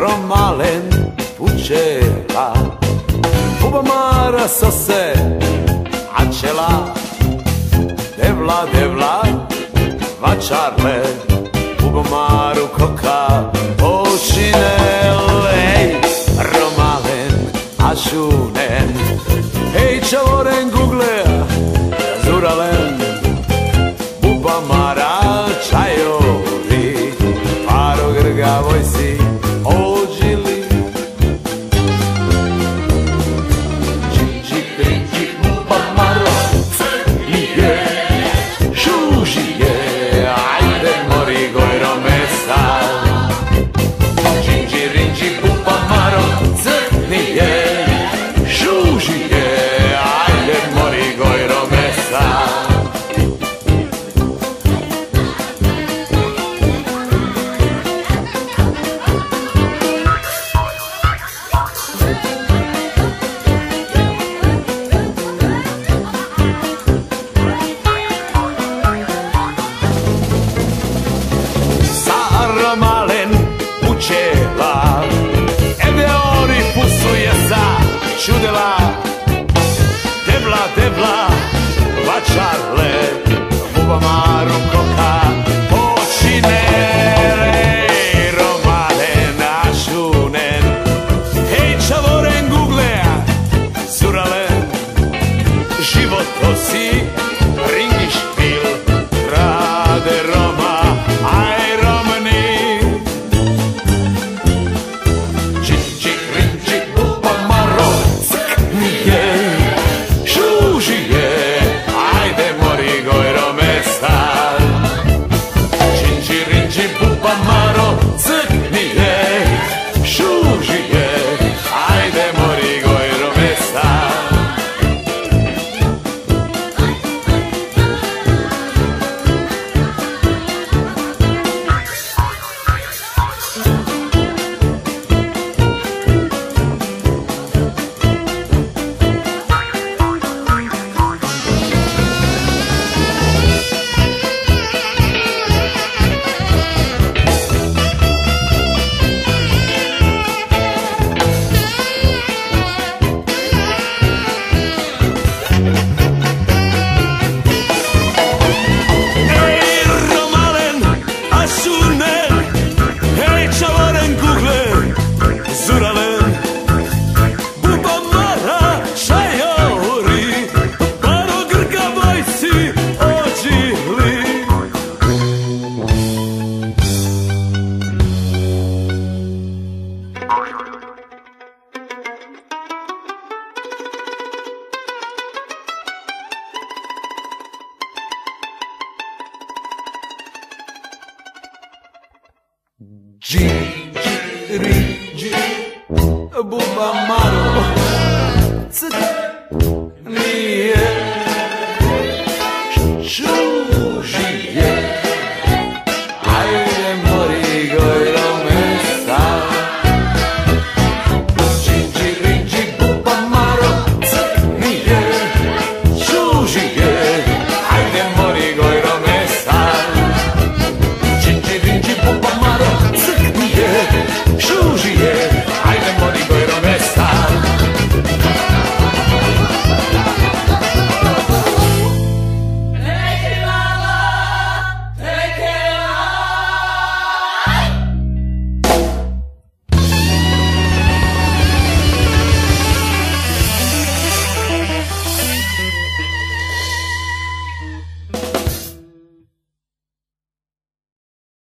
romalen puceva, Bubamara sose acela, devla devla vačarle, Bubamaru koka ošinele, romalen ašunen, hej čavoren google, zuralen, Bubamara čajovi, paro grga vojsi ođili. Dži dži Bubamaro, je, žuži je, ajde mori gojro mesa. Dži rinđi Bubamaro, crni je, žuži je, ajde mori gojro mesa. Čudela, debla, debla, vačarle, Bubamaru koka, počinele, romalen, ašunen, hej čavoren googlea, zuralen, život osi, ringi špil, rade Roma, aj romani. Čik, rinči, Bubamaro, Bubamaro, crkni je, žuži je, ajde mori gojro mesa. Dži, rinđi, Bubamaro, crni